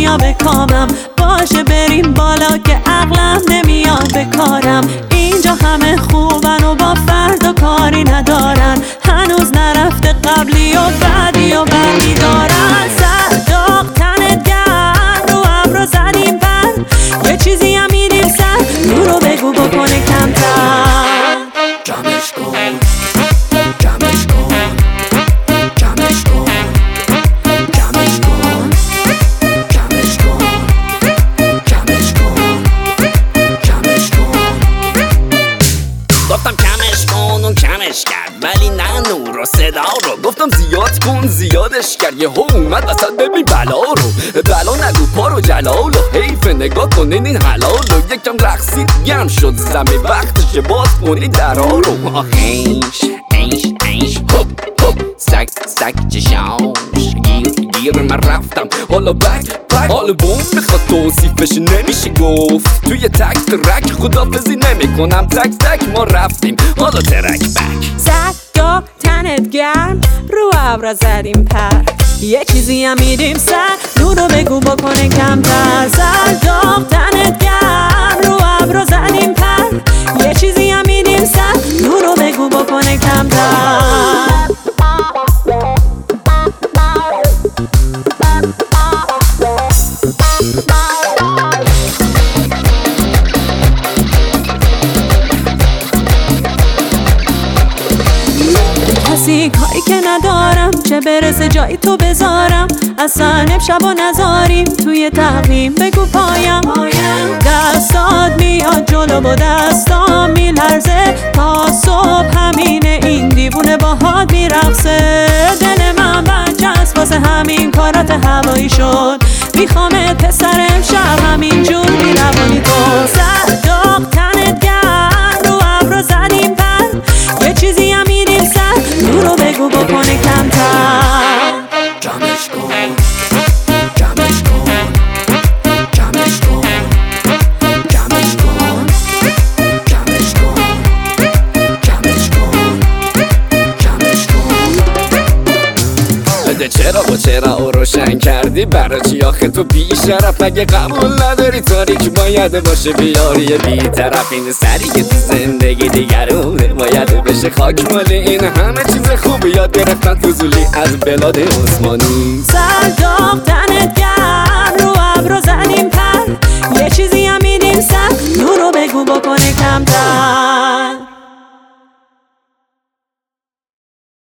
دنیا بکامم. باشه بریم بالا که عقلم نمیاد به کارم. اینجا همه خوبن و با فردا کاری ندارن. هنوز نرفته قبلی و بعدی و بعدی دارن. سر داغ تنت گرم رو ابرو زدیم پر. یه چیزی هم میدیم سر نورو بگو بکنه کمتر. جمعش کن جمعش کن جمعش کن جمعش کن جمعش کن جمعش کن جمعش کن. گفتم کمش کن اون کمش کرد ولی نه نور و صدا رو. گفتم زیاد کن زیادش کرد یه ها اومد وسط ببین بلا رو. بلا نگو پارو جلال و حیف نگاه کنین این حلال و یکم رقصید گم شد زمین وقتشه باز کنین درها رو. ایش هپ هپ سک چشاش گیر من رفتم حالا بک حالا بوم میخواد توصیفش نمیشه گفت. توی تک ترک خدافزی نمی کنم تک ما رفتیم حالا ترک بک. زدگاه تنت گرم رو ابرا زدیم پر. یه چیزی هم میدیم سر نورو بگو بکنه کمتر. زدگاه تنت گرم رو ابرا زدیم پر. یه چیزی هم میدیم سر نورو بگو بکنه کمتر. کسی کاری که ندارم چه برسه جایی تو بذارم. اصلا امشب و نذاریم توی تقویم بگو پایم. دستات میاد جلو و دستام میلرزه تا صبح همینه این دیوونه باهات میرقصه. دل من برچسب واسه همین کارات هوایی شد. میخوامت پسر امشب همینجور بیروانی تو. سر داغ تنت گرم رو ابرو زدیم پر. یه چیزی هم میدیم سر نورو بگو بکنه کمتر. جمعش کن جمعش کن جمعش کن جمعش کن جمعش کن جمعش کن جمعش کن. چرا او روشن کردی برای چی آخه تو بیشرف؟ اگه قبول نداری تاریک باید باشه بیاری بی‌طرف. این سری که تو زندگی دیگرونه باید بشه خاک مال این همه چیز خوب یاد گرفتن فضولی از بلاد عثمانی.